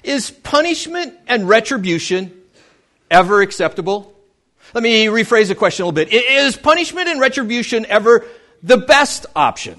Is punishment and retribution ever acceptable? Let me rephrase the question a little bit. Is punishment and retribution ever the best option?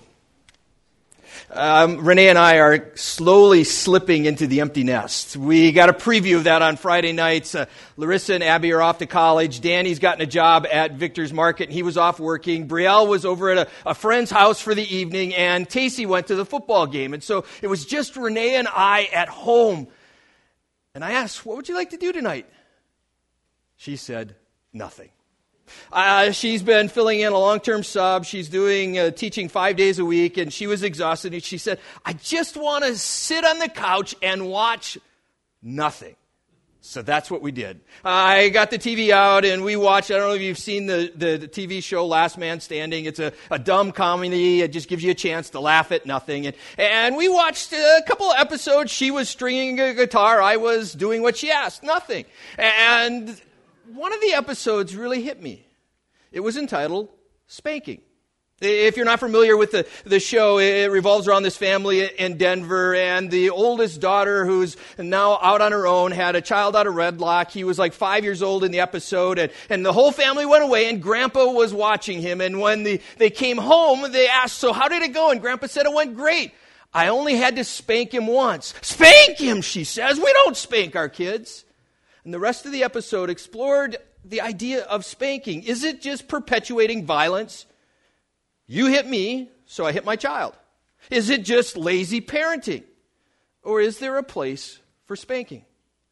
Renee and I are slowly slipping into the empty nest. We got a preview of that on Friday nights. Larissa and Abby are off to college. Danny's gotten a job at Victor's Market, and he was off working. Brielle was over at a friend's house for the evening, and Tacey went to the football game. And so it was just Renee and I at home. And I asked, what would you like to do tonight? She said, nothing. She's been filling in a long-term sub. She's doing teaching 5 days a week, and she was exhausted. And she said, I just want to sit on the couch and watch nothing. So that's what we did. I got the TV out, and we watched, I don't know if you've seen the TV show Last Man Standing. It's a dumb comedy. It just gives you a chance to laugh at nothing. And we watched a couple of episodes. She was stringing a guitar. I was doing what she asked, nothing. And one of the episodes really hit me. It was entitled Spanking. If you're not familiar with the show, it revolves around this family in Denver, and the oldest daughter, who's now out on her own, had a child out of wedlock. He was like 5 years old in the episode, and the whole family went away, and Grandpa was watching him. And when they came home, they asked, so how did it go? And Grandpa said, it went great. I only had to spank him once. Spank him, she says. We don't spank our kids. And the rest of the episode explored the idea of spanking. Is it just perpetuating violence? You hit me, so I hit my child. Is it just lazy parenting? Or is there a place for spanking?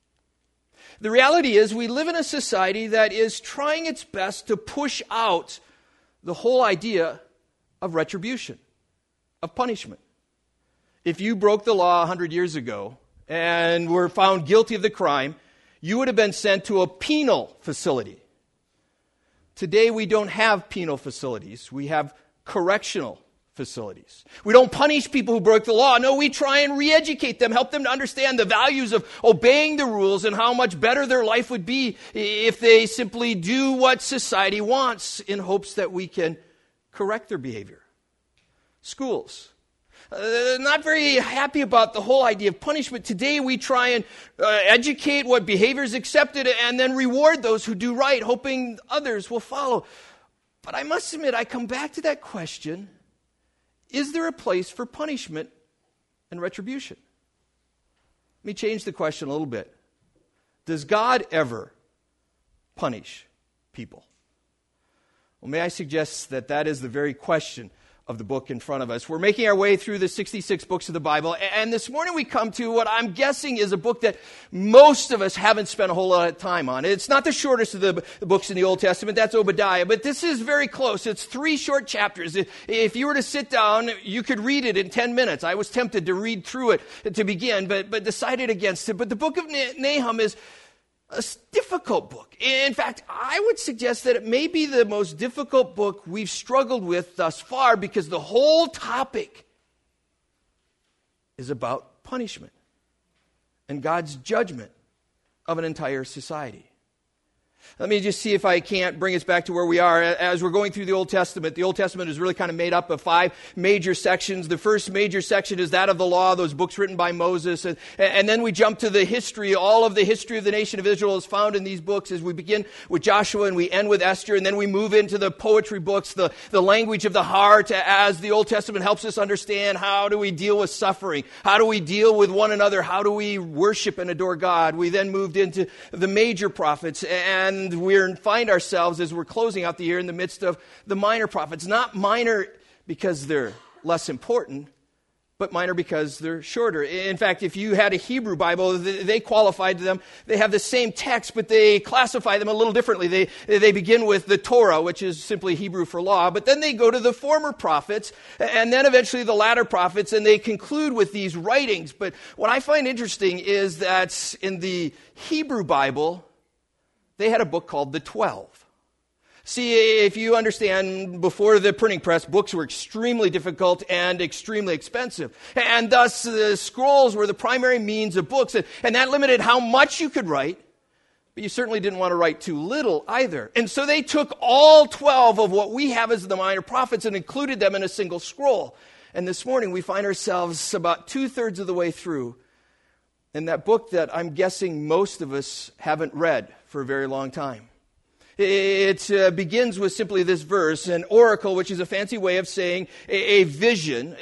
The reality is we live in a society that is trying its best to push out the whole idea of retribution, of punishment. If you broke the law 100 years ago and were found guilty of the crime, you would have been sent to a penal facility. Today, we don't have penal facilities. We have correctional facilities. We don't punish people who broke the law. No, we try and re-educate them, help them to understand the values of obeying the rules and how much better their life would be if they simply do what society wants in hopes that we can correct their behavior. Schools. Not very happy about the whole idea of punishment. Today we try and educate what behavior is accepted and then reward those who do right, hoping others will follow. But I must admit, I come back to that question, is there a place for punishment and retribution? Let me change the question a little bit. Does God ever punish people? Well, may I suggest that is the very question of the book in front of us. We're making our way through the 66 books of the Bible, and this morning we come to what I'm guessing is a book that most of us haven't spent a whole lot of time on. It's not the shortest of the books in the Old Testament, that's Obadiah, but this is very close. It's 3 short chapters. If you were to sit down, you could read it in 10 minutes. I was tempted to read through it to begin, but decided against it. But the book of Nahum is a difficult book. In fact, I would suggest that it may be the most difficult book we've struggled with thus far because the whole topic is about punishment and God's judgment of an entire society. Let me just see if I can't bring us back to where we are. As we're going through the Old Testament is really kind of made up of 5 major sections. The first major section is that of the law, those books written by Moses. And then we jump to the history. All of the history of the nation of Israel is found in these books as we begin with Joshua and we end with Esther. And then we move into the poetry books, the language of the heart, as the Old Testament helps us understand how do we deal with suffering? How do we deal with one another? How do we worship and adore God? We then moved into the major prophets, and we find ourselves, as we're closing out the year, in the midst of the minor prophets. Not minor because they're less important, but minor because they're shorter. In fact, if you had a Hebrew Bible, they qualified them. They have the same text, but they classify them a little differently. They begin with the Torah, which is simply Hebrew for law, but then they go to the former prophets, and then eventually the latter prophets, and they conclude with these writings. But what I find interesting is that in the Hebrew Bible, they had a book called the 12. See, if you understand, before the printing press, books were extremely difficult and extremely expensive. And thus, the scrolls were the primary means of books. And that limited how much you could write. But you certainly didn't want to write too little either. And so they took all 12 of what we have as the minor prophets and included them in a single scroll. And this morning, we find ourselves about 2/3 of the way through And that book that I'm guessing most of us haven't read for a very long time. It begins with simply this verse, an oracle, which is a fancy way of saying a vision,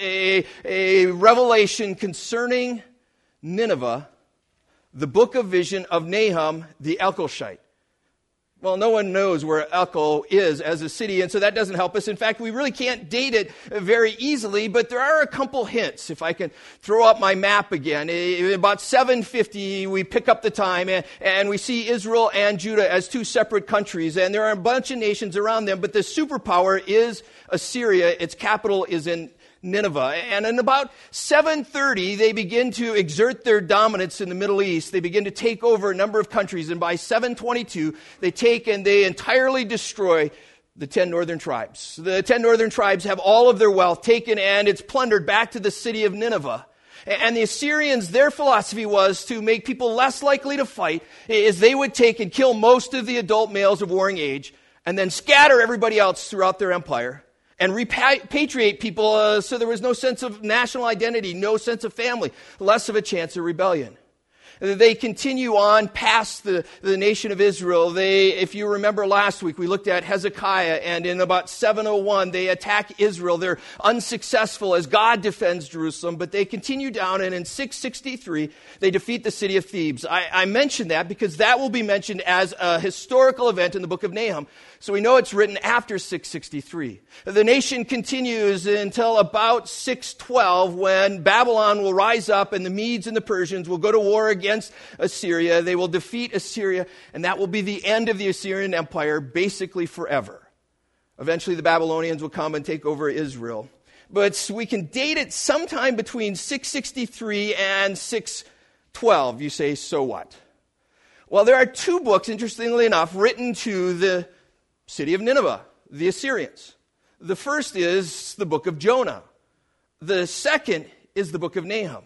a revelation concerning Nineveh, the book of vision of Nahum the Elkoshite. Well, no one knows where Elko is as a city, and so that doesn't help us. In fact, we really can't date it very easily, but there are a couple hints. If I can throw up my map again. About 750, we pick up the time, and we see Israel and Judah as two separate countries, and there are a bunch of nations around them, but the superpower is Assyria. Its capital is in Nineveh. And in about 730, they begin to exert their dominance in the Middle East. They begin to take over a number of countries. And by 722, they take and they entirely destroy the 10 northern tribes. The 10 northern tribes have all of their wealth taken, and it's plundered back to the city of Nineveh. And the Assyrians, their philosophy was to make people less likely to fight, is they would take and kill most of the adult males of warring age, and then scatter everybody else throughout their empire, and repatriate people so there was no sense of national identity, no sense of family, less of a chance of rebellion. They continue on past the nation of Israel. If you remember last week, we looked at Hezekiah, and in about 701, they attack Israel. They're unsuccessful as God defends Jerusalem, but they continue down, and in 663, they defeat the city of Thebes. I mention that because that will be mentioned as a historical event in the book of Nahum. So we know it's written after 663. The nation continues until about 612, when Babylon will rise up and the Medes and the Persians will go to war against Assyria. They will defeat Assyria, and that will be the end of the Assyrian Empire, basically forever. Eventually the Babylonians will come and take over Israel. But we can date it sometime between 663 and 612. You say, so what? Well, there are two books, interestingly enough, written to the city of Nineveh, the Assyrians. The first is the book of Jonah. The second is the book of Nahum.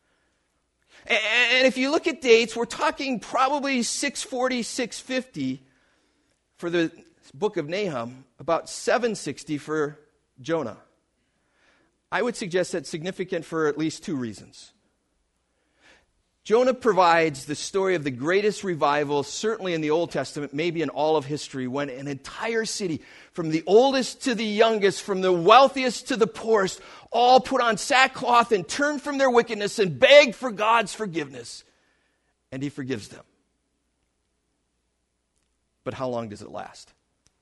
And if you look at dates, we're talking probably 640, 650 for the book of Nahum, about 760 for Jonah. I would suggest that's significant for at least two reasons. Jonah provides the story of the greatest revival, certainly in the Old Testament, maybe in all of history, when an entire city, from the oldest to the youngest, from the wealthiest to the poorest, all put on sackcloth and turn from their wickedness and beg for God's forgiveness. And he forgives them. But how long does it last?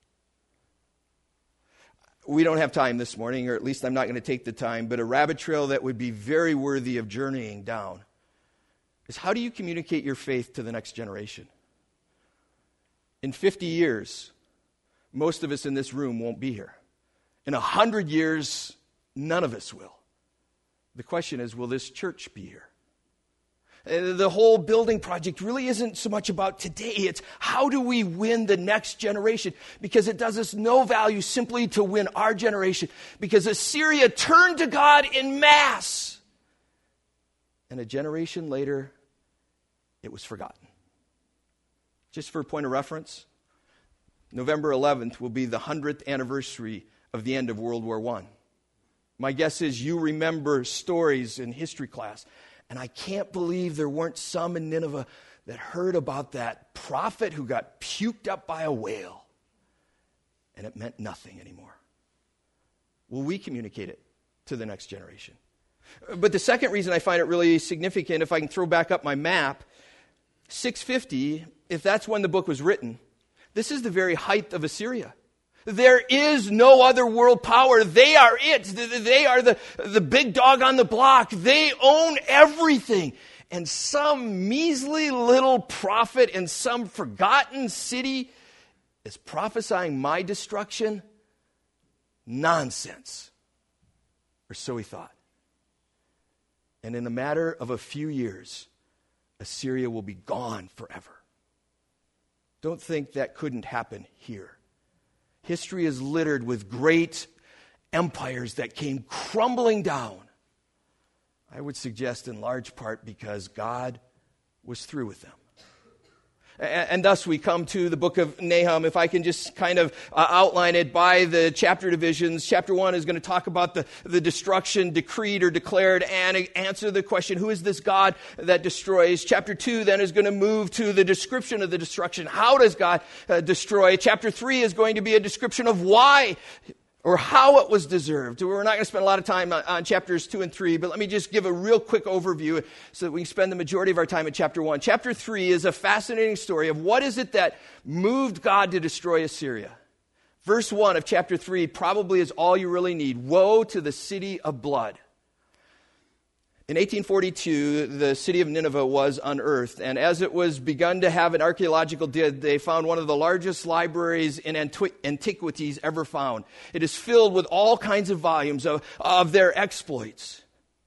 We don't have time this morning, or at least I'm not going to take the time, but a rabbit trail that would be very worthy of journeying down is, how do you communicate your faith to the next generation? In 50 years, most of us in this room won't be here. In 100 years, none of us will. The question is, will this church be here? The whole building project really isn't so much about today. It's how do we win the next generation? Because it does us no value simply to win our generation. Because Assyria turned to God in mass. And a generation later, it was forgotten. Just for a point of reference, November 11th will be the 100th anniversary of the end of World War I. My guess is you remember stories in history class, and I can't believe there weren't some in Nineveh that heard about that prophet who got puked up by a whale, and it meant nothing anymore. Will we communicate it to the next generation? But the second reason I find it really significant, if I can throw back up my map, 650, if that's when the book was written, this is the very height of Assyria. There is no other world power. They are it. They are the big dog on the block. They own everything. And some measly little prophet in some forgotten city is prophesying my destruction? Nonsense. Or so he thought. And in a matter of a few years, Assyria will be gone forever. Don't think that couldn't happen here. History is littered with great empires that came crumbling down. I would suggest in large part because God was through with them. And thus we come to the book of Nahum. If I can just kind of outline it by the chapter divisions. Chapter 1 is going to talk about the destruction decreed or declared and answer the question, who is this God that destroys? Chapter 2 then is going to move to the description of the destruction. How does God destroy? Chapter 3 is going to be a description of why or how it was deserved. We're not going to spend a lot of time on chapters 2 and 3, but let me just give a real quick overview so that we can spend the majority of our time in chapter 1. Chapter 3 is a fascinating story of what is it that moved God to destroy Assyria. Verse 1 of chapter 3 probably is all you really need. Woe to the city of blood. In 1842, the city of Nineveh was unearthed, and as it was begun to have an archaeological dig, they found one of the largest libraries in antiquities ever found. It is filled with all kinds of volumes of their exploits.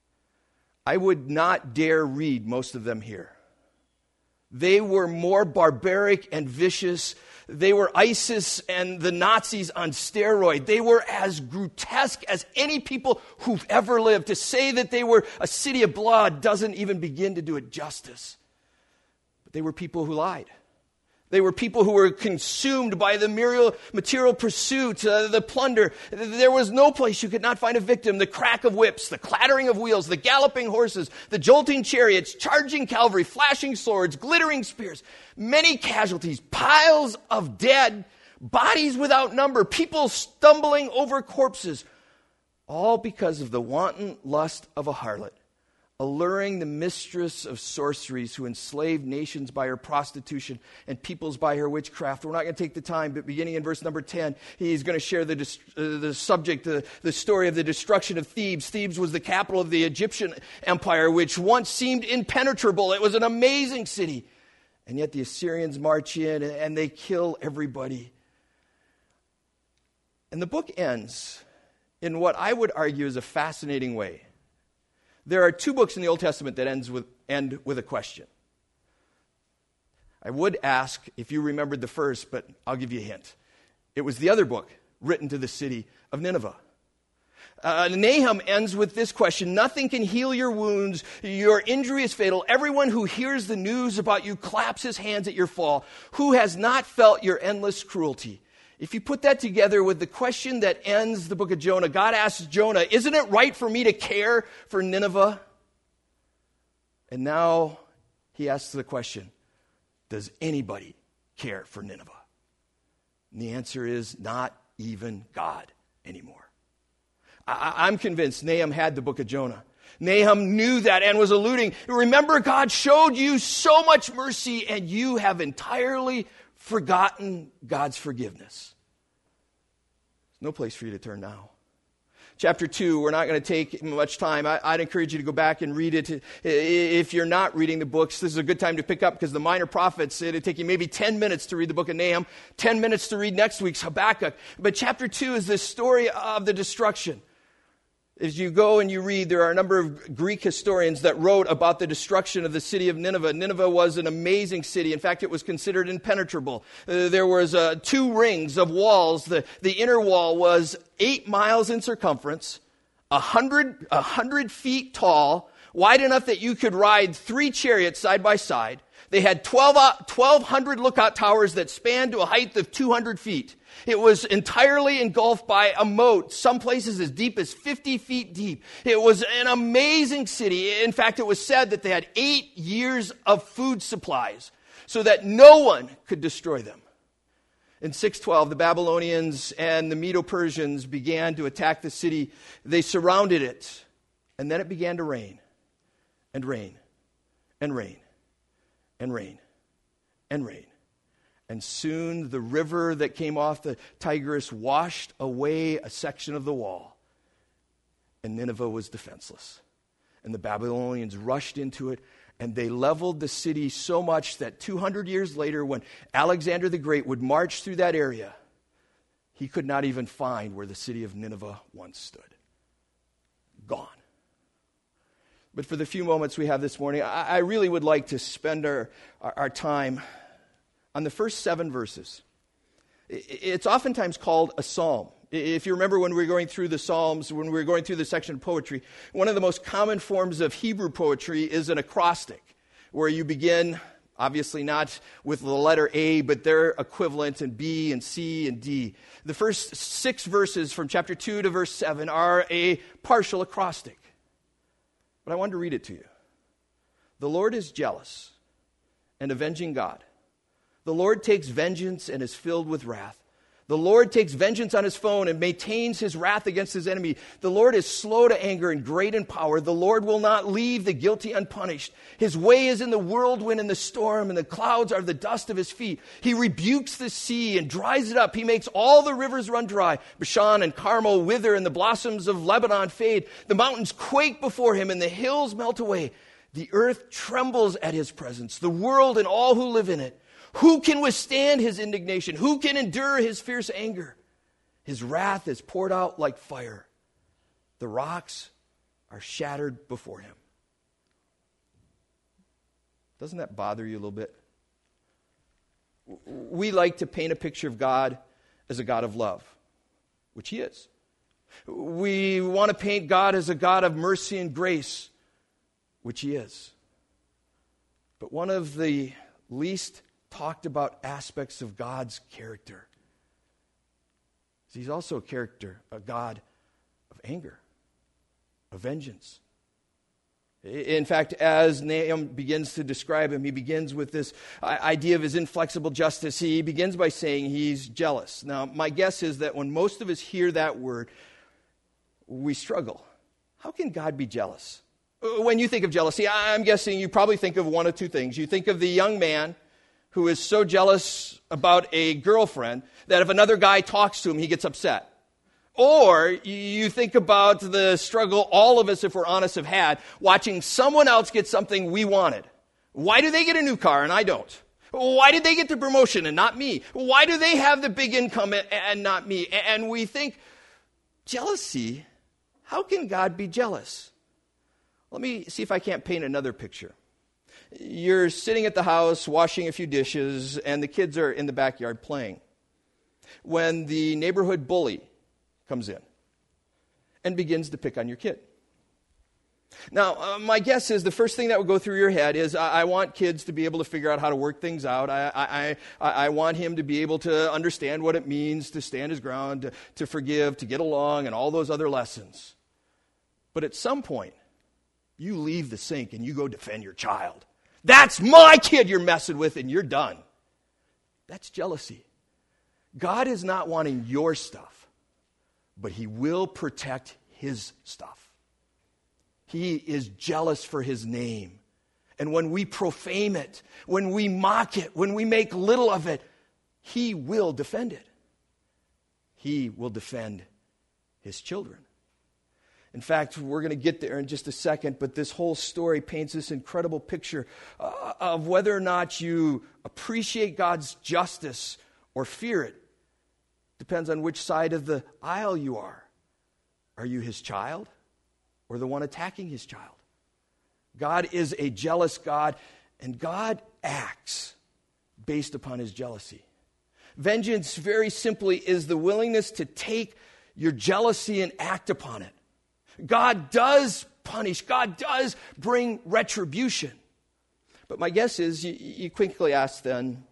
I would not dare read most of them here. They were more barbaric and vicious. They were ISIS and the Nazis on steroid. They were as grotesque as any people who've ever lived. To say that they were a city of blood doesn't even begin to do it justice. But they were people who lied. They were people who were consumed by the material pursuit, the plunder. There was no place you could not find a victim. The crack of whips, the clattering of wheels, the galloping horses, the jolting chariots, charging cavalry, flashing swords, glittering spears. Many casualties, piles of dead, bodies without number, people stumbling over corpses. All because of the wanton lust of a harlot, alluring the mistress of sorceries who enslaved nations by her prostitution and peoples by her witchcraft. We're not going to take the time, but beginning in verse number 10, he's going to share the subject, the story of the destruction of Thebes. Thebes was the capital of the Egyptian empire, which once seemed impenetrable. It was an amazing city. And yet the Assyrians march in and they kill everybody. And the book ends in what I would argue is a fascinating way. There are 2 books in the Old Testament that end with a question. I would ask if you remembered the first, but I'll give you a hint. It was the other book written to the city of Nineveh. Nahum ends with this question: nothing can heal your wounds. Your injury is fatal. Everyone who hears the news about you claps his hands at your fall. Who has not felt your endless cruelty? If you put that together with the question that ends the book of Jonah, God asks Jonah, isn't it right for me to care for Nineveh? And now he asks the question, does anybody care for Nineveh? And the answer is not even God anymore. I'm convinced Nahum had the book of Jonah. Nahum knew that and was alluding, remember, God showed you so much mercy and you have entirely forgotten God's forgiveness. There's no place for you to turn now. Chapter 2, we're not going to take much time. I'd encourage you to go back and read it. If you're not reading the books, this is a good time to pick up because the minor prophets, it'll take you maybe 10 minutes to read the book of Nahum, 10 minutes to read next week's Habakkuk. But chapter 2 is the story of the destruction. As you go and you read, there are a number of Greek historians that wrote about the destruction of the city of Nineveh. Nineveh was an amazing city. In fact, it was considered impenetrable. There was 2 rings of walls. The inner wall was 8 miles in circumference, 100 feet tall, wide enough that you could ride 3 chariots side by side. They had 1,200 lookout towers that spanned to a height of 200 feet. It was entirely engulfed by a moat, some places as deep as 50 feet deep. It was an amazing city. In fact, it was said that they had 8 years of food supplies so that no one could destroy them. In 612, the Babylonians and the Medo-Persians began to attack the city. They surrounded it, and then it began to rain, and rain, and rain, and rain, and rain. And soon the river that came off the Tigris washed away a section of the wall. And Nineveh was defenseless. And the Babylonians rushed into it, and they leveled the city so much that 200 years later, when Alexander the Great would march through that area, he could not even find where the city of Nineveh once stood. Gone. But for the few moments we have this morning, I really would like to spend our time on the first 7 verses. It's oftentimes called a psalm. If you remember when we were going through the Psalms, when we were going through the section of poetry, one of the most common forms of Hebrew poetry is an acrostic, where you begin, Obviously not with the letter A, but their equivalent in B and C and D. The first 6 verses from chapter 2 to verse 7 are a partial acrostic. But I wanted to read it to you. The Lord is jealous and avenging God. The Lord takes vengeance and is filled with wrath. The Lord takes vengeance on his foe and maintains his wrath against his enemy. The Lord is slow to anger and great in power. The Lord will not leave the guilty unpunished. His way is in the whirlwind and the storm, and the clouds are the dust of his feet. He rebukes the sea and dries it up. He makes all the rivers run dry. Bashan and Carmel wither, and the blossoms of Lebanon fade. The mountains quake before him, and the hills melt away. The earth trembles at his presence, the world and all who live in it. Who can withstand his indignation? Who can endure his fierce anger? His wrath is poured out like fire. The rocks are shattered before him. Doesn't that bother you a little bit? We like to paint a picture of God as a God of love, which he is. We want to paint God as a God of mercy and grace, which he is. But one of the least talked about aspects of God's character. He's also a God of anger, of vengeance. In fact, as Nahum begins to describe him, he begins with this idea of his inflexible justice. He begins by saying he's jealous. Now, my guess is that when most of us hear that word, we struggle. How can God be jealous? When you think of jealousy, I'm guessing you probably think of one of two things. You think of the young man who is so jealous about a girlfriend that if another guy talks to him, he gets upset. Or you think about the struggle all of us, if we're honest, have had, watching someone else get something we wanted. Why do they get a new car and I don't? Why did they get the promotion and not me? Why do they have the big income and not me? And we think, jealousy, how can God be jealous? Let me see if I can't paint another picture. You're sitting at the house washing a few dishes, and the kids are in the backyard playing, when the neighborhood bully comes in and begins to pick on your kid. Now, my guess is the first thing that would go through your head is, I want kids to be able to figure out how to work things out. I want him to be able to understand what it means to stand his ground, to forgive, to get along, and all those other lessons. But at some point, you leave the sink and you go defend your child. That's my kid you're messing with, and you're done. That's jealousy. God is not wanting your stuff, but he will protect his stuff. He is jealous for his name. And when we profane it, when we mock it, when we make little of it, he will defend it. He will defend his children. In fact, we're going to get there in just a second, but this whole story paints this incredible picture of whether or not you appreciate God's justice or fear it. Depends on which side of the aisle you are. Are you his child or the one attacking his child? God is a jealous God, and God acts based upon his jealousy. Vengeance, very simply, is the willingness to take your jealousy and act upon it. God does punish. God does bring retribution. But my guess is you quickly ask then,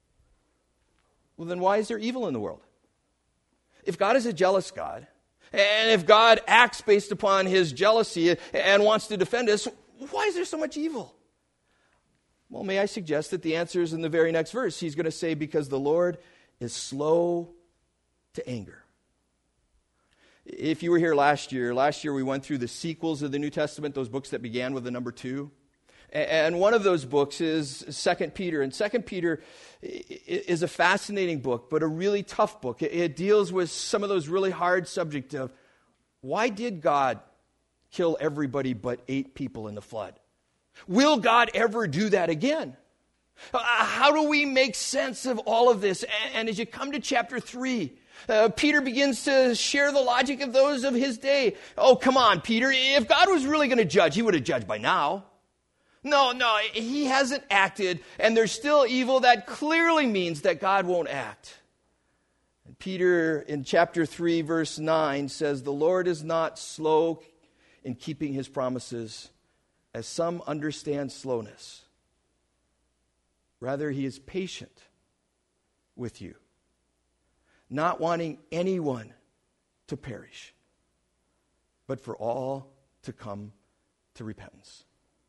well, then why is there evil in the world? If God is a jealous God, and if God acts based upon his jealousy and wants to defend us, why is there so much evil? Well, may I suggest that the answer is in the very next verse. He's going to say, because the Lord is slow to anger. If you were here last year we went through the sequels of the New Testament, those books that began with the number 2. And one of those books is 2 Peter. And 2 Peter is a fascinating book, but a really tough book. It deals with some of those really hard subjects of, why did God kill everybody but 8 people in the flood? Will God ever do that again? How do we make sense of all of this? And as you come to chapter 3, Peter begins to share the logic of those of his day. Oh, come on, Peter. If God was really going to judge, he would have judged by now. No, he hasn't acted, and there's still evil. That clearly means that God won't act. And Peter, in chapter 3, verse 9, says, the Lord is not slow in keeping his promises, as some understand slowness, Rather, he is patient with you, not wanting anyone to perish, but for all to come to repentance.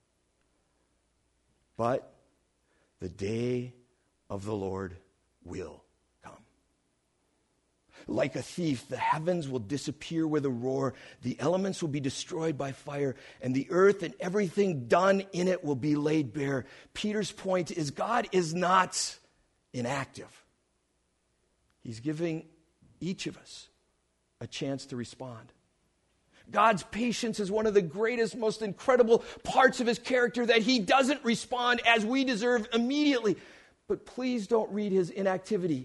But the day of the Lord will come. Like a thief, the heavens will disappear with a roar, the elements will be destroyed by fire, and the earth and everything done in it will be laid bare. Peter's point is God is not inactive. He's giving each of us a chance to respond. God's patience is one of the greatest, most incredible parts of his character, that he doesn't respond as we deserve immediately. But please don't read his inactivity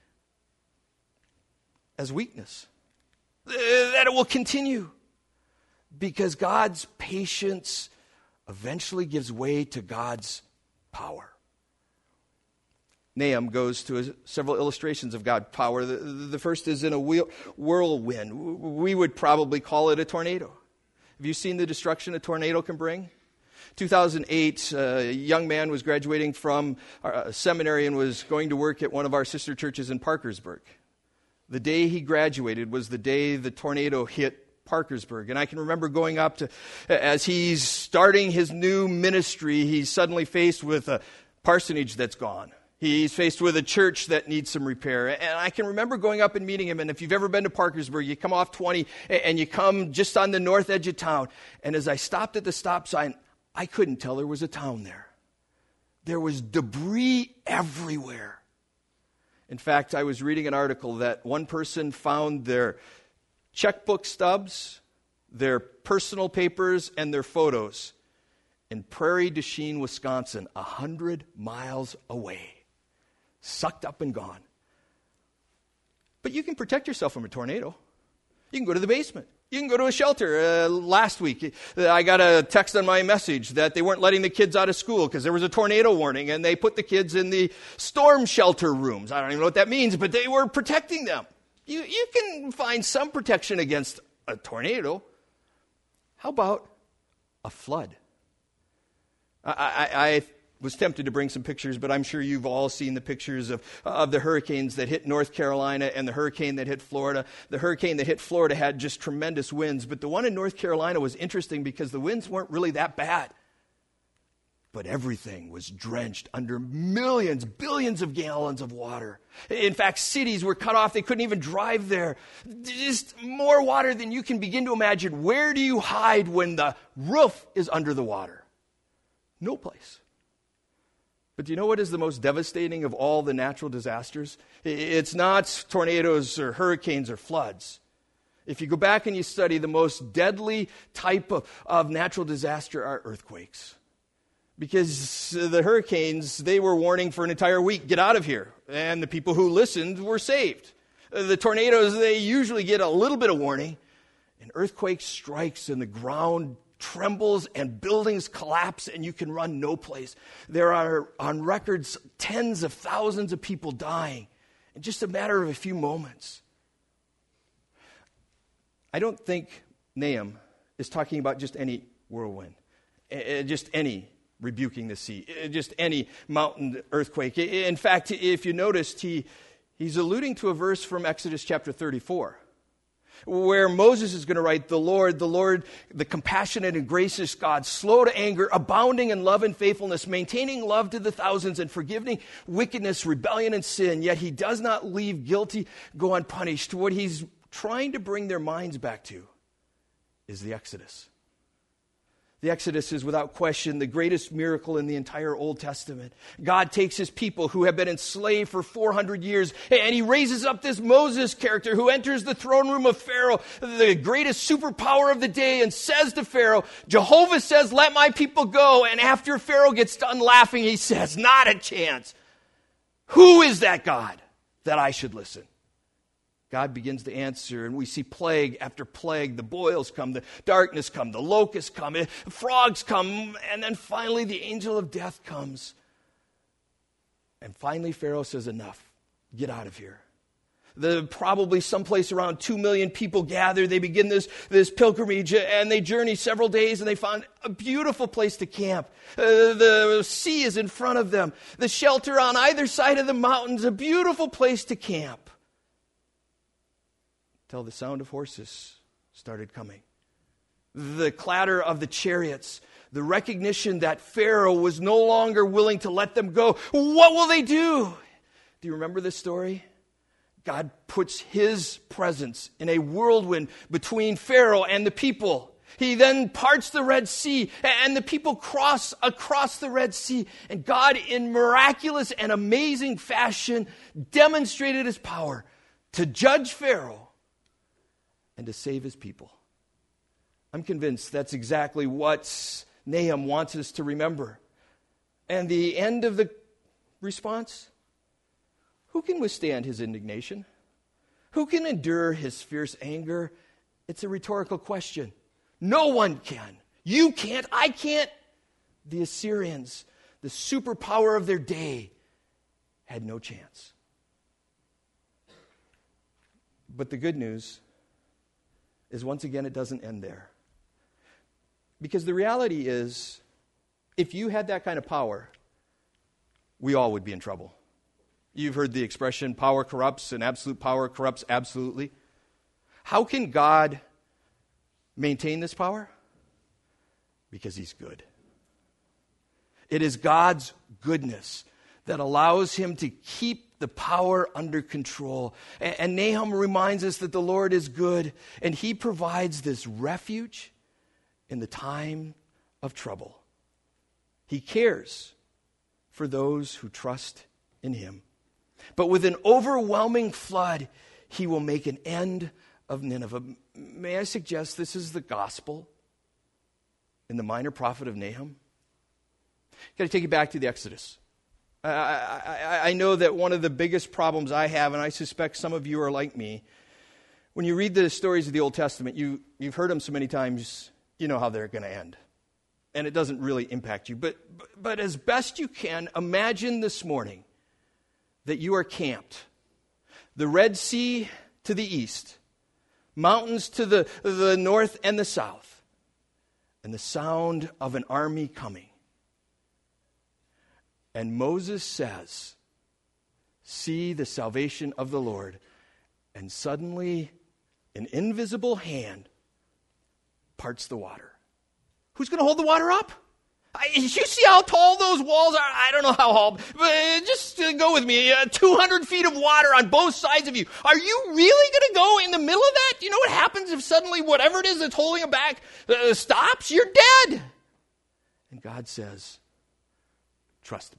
as weakness. That it will continue. Because God's patience eventually gives way to God's power. Nahum goes to several illustrations of God's power. The first is in a whirlwind. We would probably call it a tornado. Have you seen the destruction a tornado can bring? 2008, a young man was graduating from a seminary and was going to work at one of our sister churches in Parkersburg. The day he graduated was the day the tornado hit Parkersburg. And I can remember going up to, as he's starting his new ministry, he's suddenly faced with a parsonage that's gone. He's faced with a church that needs some repair. And I can remember going up and meeting him. And if you've ever been to Parkersburg, you come off 20 and you come just on the north edge of town. And as I stopped at the stop sign, I couldn't tell there was a town there. There was debris everywhere. In fact, I was reading an article that one person found their checkbook stubs, their personal papers, and their photos in Prairie du Chien, Wisconsin, 100 miles away. Sucked up and gone. But you can protect yourself from a tornado. You can go to the basement. You can go to a shelter. Last week, I got a text on my message that they weren't letting the kids out of school because there was a tornado warning, and they put the kids in the storm shelter rooms. I don't even know what that means, but they were protecting them. You can find some protection against a tornado. How about a flood? I was tempted to bring some pictures, but I'm sure you've all seen the pictures of the hurricanes that hit North Carolina and the hurricane that hit Florida. The hurricane that hit Florida had just tremendous winds, but the one in North Carolina was interesting because the winds weren't really that bad. But everything was drenched under millions, billions of gallons of water. In fact, cities were cut off. They couldn't even drive there. Just more water than you can begin to imagine. Where do you hide when the roof is under the water? No place. But do you know what is the most devastating of all the natural disasters? It's not tornadoes or hurricanes or floods. If you go back and you study, the most deadly type of natural disaster are earthquakes. Because the hurricanes, they were warning for an entire week, get out of here. And the people who listened were saved. The tornadoes, they usually get a little bit of warning. An earthquake strikes and the ground trembles and buildings collapse and you can run no place. There are on records tens of thousands of people dying in just a matter of a few moments. I don't think Nahum is talking about just any whirlwind, just any rebuking the sea, just any mountain earthquake. In fact, if you noticed, he's alluding to a verse from Exodus chapter 34. Where Moses is going to write, the Lord, the compassionate and gracious God, slow to anger, abounding in love and faithfulness, maintaining love to the thousands, and forgiving wickedness, rebellion, and sin. Yet he does not leave guilty go unpunished. What he's trying to bring their minds back to is the Exodus. The Exodus is without question the greatest miracle in the entire Old Testament. God takes his people who have been enslaved for 400 years and he raises up this Moses character who enters the throne room of Pharaoh, the greatest superpower of the day, and says to Pharaoh, Jehovah says, let my people go. And after Pharaoh gets done laughing, he says, not a chance. Who is that God that I should listen? God begins to answer, and we see plague after plague. The boils come, the darkness come, the locusts come, frogs come, and then finally the angel of death comes. And finally Pharaoh says, enough, get out of here. Probably someplace around 2 million people gather. They begin this pilgrimage, and they journey several days, and they find a beautiful place to camp. The sea is in front of them. The shelter on either side of the mountains, a beautiful place to camp. Till the sound of horses started coming. The clatter of the chariots, the recognition that Pharaoh was no longer willing to let them go. What will they do? Do you remember this story? God puts his presence in a whirlwind between Pharaoh and the people. He then parts the Red Sea, and the people cross across the Red Sea. And God, in miraculous and amazing fashion, demonstrated his power to judge Pharaoh and to save his people. I'm convinced that's exactly what Nahum wants us to remember. And the end of the response? Who can withstand his indignation? Who can endure his fierce anger? It's a rhetorical question. No one can. You can't. I can't. The Assyrians, the superpower of their day, had no chance. But the good news is, once again, it doesn't end there. Because the reality is, if you had that kind of power, we all would be in trouble. You've heard the expression, power corrupts, and absolute power corrupts absolutely. How can God maintain this power? Because he's good. It is God's goodness that allows him to keep the power under control. And Nahum reminds us that the Lord is good, and he provides this refuge in the time of trouble. He cares for those who trust in him. But with an overwhelming flood, he will make an end of Nineveh. May I suggest this is the gospel in the minor prophet of Nahum? Got to take you back to the Exodus. I know that one of the biggest problems I have, and I suspect some of you are like me, when you read the stories of the Old Testament, you've heard them so many times, you know how they're going to end. And it doesn't really impact you. But as best you can, imagine this morning that you are camped. The Red Sea to the east, mountains to the north and the south, and the sound of an army coming. And Moses says, "See the salvation of the Lord." And suddenly, an invisible hand parts the water. Who's going to hold the water up? You see how tall those walls are? I don't know how tall, but just go with me. 200 feet of water on both sides of you. Are you really going to go in the middle of that? You know what happens if suddenly whatever it is that's holding it back stops? You're dead. And God says, trust me.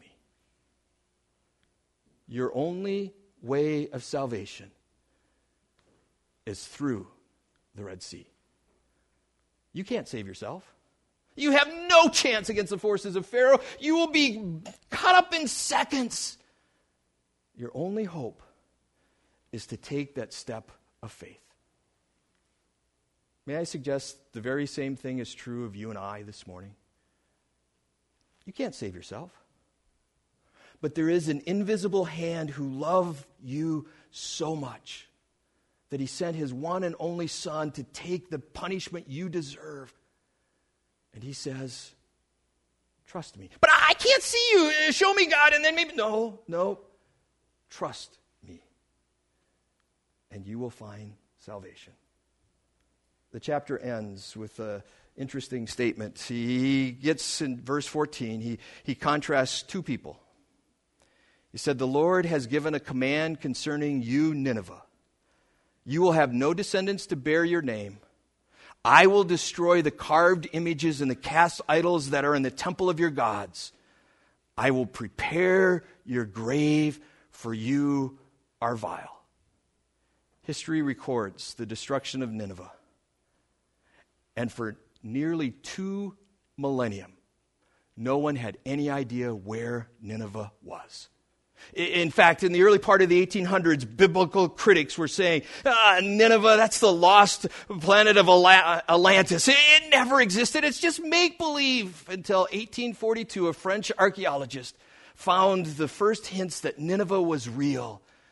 Your only way of salvation is through the Red Sea. You can't save yourself. You have no chance against the forces of Pharaoh. You will be cut up in seconds. Your only hope is to take that step of faith. May I suggest the very same thing is true of you and I this morning? You can't save yourself. But there is an invisible hand who loved you so much that he sent his one and only Son to take the punishment you deserve. And he says, trust me. But I can't see you. Show me, God, and then maybe... No. Trust me. And you will find salvation. The chapter ends with an interesting statement. He gets in verse 14, he contrasts two people. He said, the Lord has given a command concerning you, Nineveh. You will have no descendants to bear your name. I will destroy the carved images and the cast idols that are in the temple of your gods. I will prepare your grave, for you are vile. History records the destruction of Nineveh. And for nearly 2 millennia, no one had any idea where Nineveh was. In fact, in the early part of the 1800s, biblical critics were saying, Nineveh, that's the lost planet of Atlantis. It never existed. It's just make-believe. Until 1842, a French archaeologist found the first hints that Nineveh was real.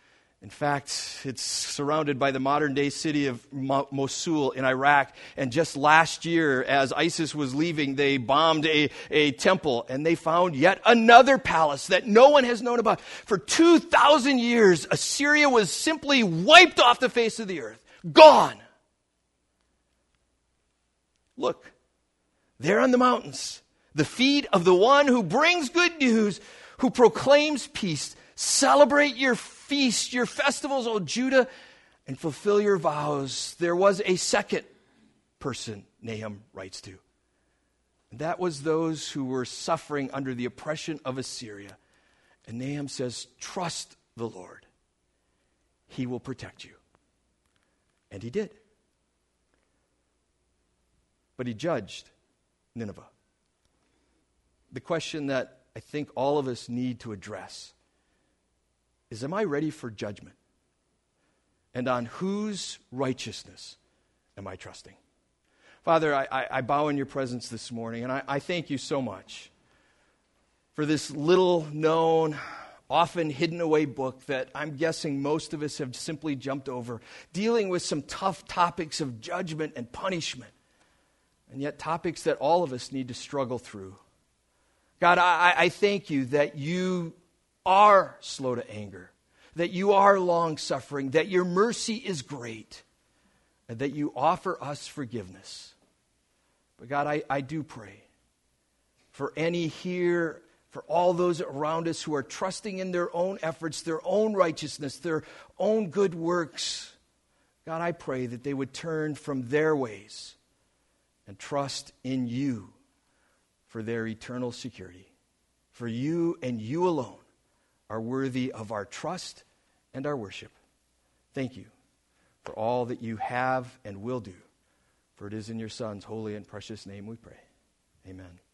In fact, it's surrounded by the modern-day city of Mosul in Iraq. And just last year, as ISIS was leaving, they bombed a temple, and they found yet another palace that no one has known about. For 2,000 years, Assyria was simply wiped off the face of the earth. Gone. Look, there on the mountains, the feet of the one who brings good news, who proclaims peace. Celebrate your feast, your festivals, O Judah, and fulfill your vows. There was a second person, Nahum writes to. And that was those who were suffering under the oppression of Assyria. And Nahum says, trust the Lord. He will protect you. And he did. But he judged Nineveh. The question that I think all of us need to address is, am I ready for judgment? And on whose righteousness am I trusting? Father, I bow in your presence this morning, and I thank you so much for this little known, often hidden away book that I'm guessing most of us have simply jumped over, dealing with some tough topics of judgment and punishment, and yet topics that all of us need to struggle through. God, I thank you that you are slow to anger, that you are long-suffering, that your mercy is great, and that you offer us forgiveness. But God, I do pray for any here, for all those around us who are trusting in their own efforts, their own righteousness, their own good works. God, I pray that they would turn from their ways and trust in you for their eternal security. For you and you alone are worthy of our trust and our worship. Thank you for all that you have and will do. For it is in your Son's holy and precious name we pray. Amen.